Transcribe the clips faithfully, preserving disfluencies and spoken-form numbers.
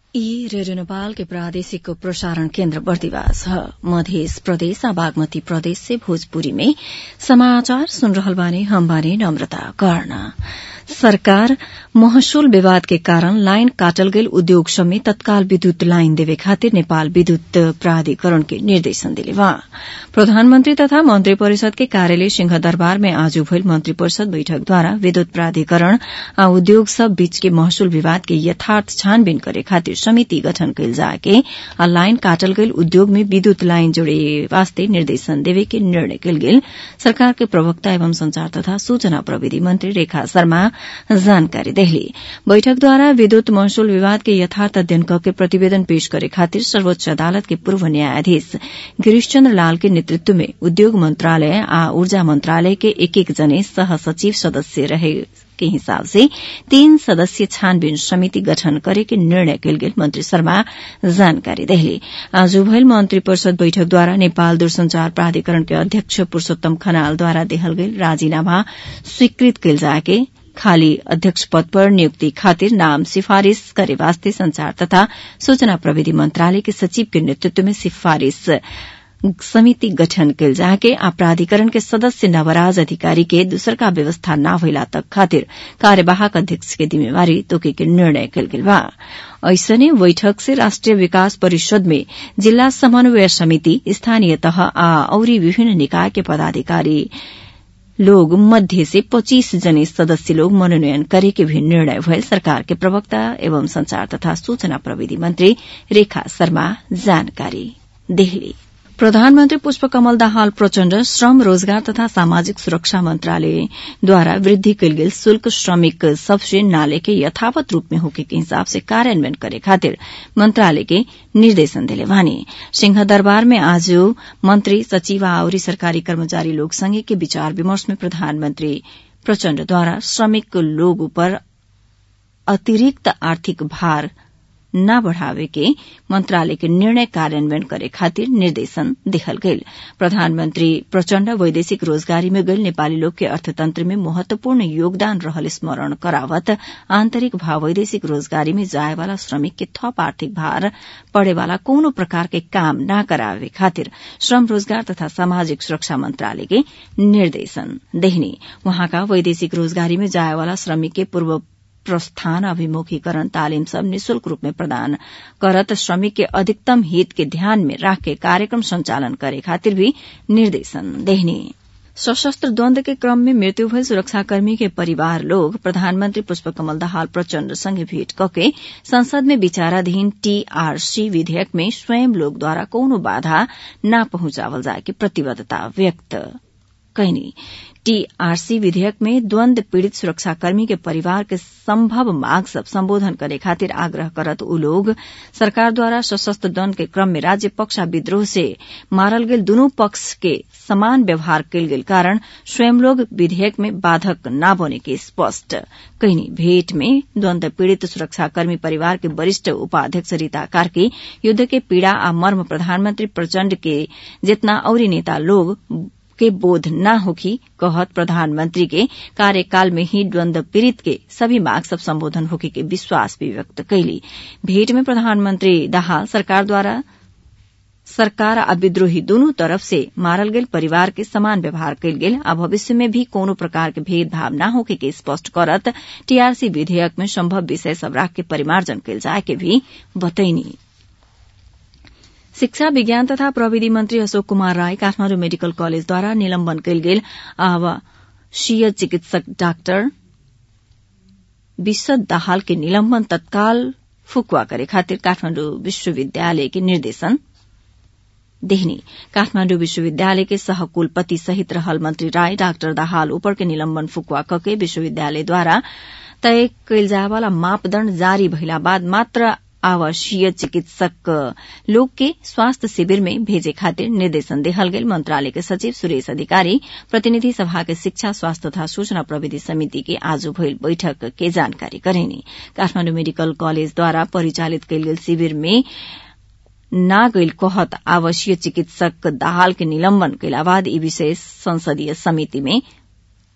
ई रेडियो नेपाल के प्रादेशिक प्रसारण केन्द्र बर्दिवास ह मध्य प्रदेश आ बागमती प्रदेश से भोजपुरी में समाचार सुन रहल बानी। हम बानी नम्रता कर्ण। सरकार महसूल विवाद के कारण लाइन काटल गेल उद्योग सब में तत्काल विद्युत लाइन देवे खातिर नेपाल विद्युत प्राधिकरण के निर्देशन दिले बा। प्रधानमंत्री तथा मंत्री परिषद के कार्यालय सिंहदरबार में आज भइल मंत्री परिषद बैठक द्वारा विद्युत प्राधिकरण आ उद्योग सब बीच के महसूल विवाद के यथार्थ छानबीन करे खातिर समिति गठन कइल जाके आ लाइन काटल गेल उद्योग में विद्युत लाइन जोड़े वास्ते निर्देशन देवे के निर्णय कइल गेल सरकार के प्रवक्ता एवं संचार तथा सूचना प्रविधि मंत्री रेखा शर्मा जानकारी देहली। बैठक द्वारा विद्युत महसूल विवाद के यथार्थ अध्ययन करके प्रतिवेदन पेश करे खातिर सर्वोच्च अदालत के पूर्व न्यायाधीश गिरीश चन्द्र लाल के नेतृत्व में उद्योग मंत्रालय आ ऊर्जा मंत्रालय के एक एक जने सह सचिव सदस्य रहे के हिसाब से तीन सदस्यीय छानबीन समिति गठन करे के निर्णय कइल गेल मंत्री शर्मा जानकारी देहली। आज भइल मंत्री परिषद बैठक द्वारा नेपाल दूरसंचार प्राधिकरण के अध्यक्ष पुरूषोत्तम खनाल द्वारा देहल गेल राजीनामा स्वीकृत कइल जाके खाली अध्यक्ष पद पर नियुक्ति खातिर नाम सिफारिश करे वास्ते संचार तथा सूचना प्रविधि मंत्रालय के सचिव के नेतृत्व में सिफारिश समिति गठन कइल जाके आ प्राधिकरण के सदस्य नवराज अधिकारी के दूसर का व्यवस्था न भइला तक खातिर कार्यवाहक अध्यक्ष के जिम्मेवारी तोके के निर्णय कइल गेल बा। ऐसने बैठक से राष्ट्रिय विकास परिषद में जिला समन्वय समिति स्थानीय तह आ औरी विभिन्न निकाय के पदाधिकारी लोग मध्य से पच्चीस जने सदस्य लोग मनोनयन करे के भी निर्णय भयल सरकार के प्रवक्ता एवं संचार तथा सूचना प्रविधि मंत्री रेखा शर्मा जानकारी देहली। प्रधानमन्त्री पुष्पकमल दाहाल प्रचण्ड श्रम रोजगार तथा सामाजिक सुरक्षा मन्त्रालयद्वारा वृद्धि कइल गेल शुल्क श्रमिक सबसे नाले के यथावत रूप में होके के हिसाब से कार्यान्वयन करे खातिर मंत्रालय के निर्देशन दिले बानी। सिंहदरबार में आज मंत्री सचिव आउरी सरकारी कर्मचारी लोग संघ के विचार विमर्श में प्रधानमन्त्री प्रचण्डद्वारा श्रमिक लोग पर अतिरिक्त आर्थिक भार न बढ़ावे के मंत्रालय के निर्णय कार्यान्वयन करे खातिर निर्देशन दिहल गेल। प्रधानमन्त्री प्रचण्ड वैदेशिक रोजगारी में गइल नेपाली लोग के अर्थतंत्र में महत्वपूर्ण योगदान रहल स्मरण करावत आंतरिक भाव वैदेशिक रोजगारी में जाए वाला श्रमिक के थप आर्थिक भार पड़े वाला कोनो प्रकार के काम न करावे खातिर श्रम रोजगार तथा सामाजिक सुरक्षा मंत्रालय के निर्देशन देहनी। वहाँका वैदेशिक रोजगारी में जाए वाला श्रमिक के पूर्व प्रस्थान अभिमुखीकरण तालिम सब निशुल्क रूप में प्रदान करत श्रमिक के अधिकतम हित के ध्यान में राख के कार्यक्रम संचालन करे खातिर भी निर्देशन देहनी। सशस्त्र द्वन्द्व के क्रम में मृत्यु भयल सुरक्षाकर्मी के परिवार लोग प्रधानमन्त्री पुष्पकमल दाहाल प्रचण्ड संगे भेट कके संसद में विचाराधीन टीआरसी विधेयक में स्वयं लोग द्वारा कोनो बाधा न पहुंचावल जाए के प्रतिबद्धता व्यक्त कैनी। टीआरसी विधेयक में द्वन्द्व पीड़ित सुरक्षाकर्मी के परिवार के संभव मांग सब संबोधन करे खातिर आग्रह करत उ लोग सरकार द्वारा सशस्त्र द्वन्द्व के क्रम में राज्य पक्ष आ विद्रोह से मारल गेल दुनू पक्ष के समान व्यवहार कइल गेल कारण स्वयं लोग विधेयक में बाधक न बने के स्पष्ट कैनी। भेंट में द्वन्द्व पीड़ित सुरक्षाकर्मी परिवार के वरिष्ठ उपाध्यक्ष रीता कार्की युद्ध के पीड़ा आ मर्म प्रधानमन्त्री प्रचण्ड के जितना औरी नेता लोग के बोध न होखी कहत प्रधानमंत्री के कार्यकाल में ही द्वन्द्व पीड़ित के सभी मांग सब संबोधन होखे के विश्वास भी व्यक्त कैली। भेंट में प्रधानमंत्री दाहाल सरकार द्वारा सरकार आ विद्रोही दोनों तरफ से मारल गेल परिवार के समान व्यवहार कइल गेल आ भविष्य में भी कोनो प्रकार के भेदभाव न होखे के स्पष्ट करत टीआरसी विधेयक में संभव विषय सब राख के परिमार्जन कइल जाए के भी बतैनी। शिक्षा विज्ञान तथा प्रविधि मंत्री अशोक कुमार राय काठमाडौँ मेडिकल कलेजद्वारा निलम्बन कइल गेल आवासीय चिकित्सक डाक्टर विश्व दाहाल के निलम्बन तत्काल फुकुवा करे खातिर काठमाडौँ विश्वविद्यालय के निर्देशन देहनी। काठमाडौँ विश्वविद्यालय के सहकुलपति सहित रहल मंत्री राय डाक्टर दाहाल ऊपर के निलम्बन फुकुवा कके विश्वविद्यालयद्वारा तय कइल जाए वाला मापदण्ड जारी भइला बाद मात्र आवासीय चिकित्सक लोग के स्वास्थ्य शिविर में भेजे खातिर निर्देशन देहल गेल। मंत्रालय के सचिव सुरेश अधिकारी प्रतिनिधि सभा के शिक्षा स्वास्थ्य तथा सूचना प्रविधि समिति के आज भइल बैठक के जानकारी करेनी। काठमाडौँ मेडिकल कलेज द्वारा परिचालित कइल गेल शिविर में ना गइल कहत आवासीय चिकित्सक दाहाल के निलम्बन कइला बाद ई विषय संसदीय समिति में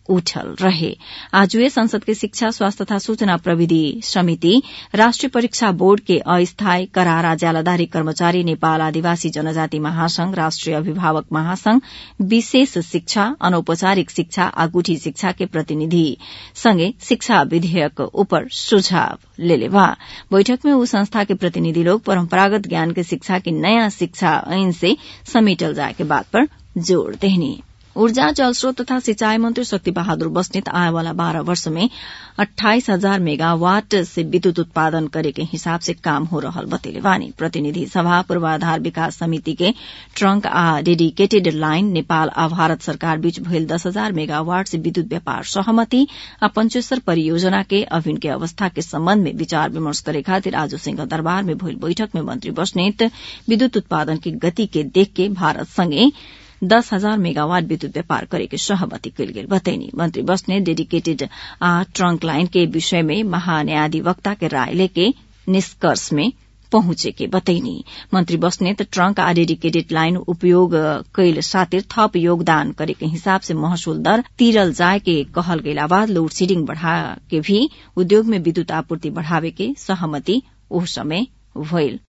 उठल रहे। आज वे संसद के शिक्षा, स्वास्थ्य तथा सूचना प्रविधि समिति, राष्ट्रिय परीक्षा बोर्ड के अस्थायी करारा जालाधारी कर्मचारी, नेपाल आदिवासी जनजाति महासंघ, राष्ट्रिय अभिभावक महासंघ, विशेष शिक्षा, अनौपचारिक शिक्षा आ गुठी शिक्षा के प्रतिनिधि संगे शिक्षा विधेयक उपर सुझाव लेले बा। बैठक में उ संस्था के प्रतिनिधि लोग परंपरागत ज्ञान के शिक्षा की नया शिक्षा ऐन से समेटल जाए के बात पर जोड़ देहनी। ऊर्जा, जलस्रोत तथा सिंचाई मंत्री शक्ति बहादुर बस्नेत आए वाला बारह वर्ष में अट्ठाईस हजार मेगावाट से विद्युत उत्पादन करे के हिसाब से काम हो रहल बतेले बानी। प्रतिनिधि सभा पूर्वाधार विकास समिति के ट्रंक आ डेडिकेटेड लाइन नेपाल आ भारत सरकार बीच भइल दस हजार मेगावाट से विद्युत व्यापार सहमति आ पंचेश्वर परियोजना के अभिन के अवस्था के सम्बन्ध में विचार विमर्श करे खातिर आज सिंह दरबार में भइल बैठक में मंत्री बस्नेत विद्युत उत्पादन की गति के देख के भारत संगे दस हजार मेगावाट विद्युत व्यापार करे के सहमति कल गेल बतैनी। मंत्री बस्नेत डेडिकेटेड आ ट्रंक लाइन के विषय में महान्यायाधिवक्ता के राय लेके निष्कर्ष में पहुंचे के बतैनी। मंत्री बस्नेत ट्रंक आ डेडिकेटेड लाइन उपयोग कैल सातिर थप योगदान करे के हिसाब से महसूल दर तीरल जाए के कहल गेला बाद लोड शेडिंग बढ़ा के भी उद्योग में विद्युत आपूर्ति बढ़ावे के सहमति उस समय भइल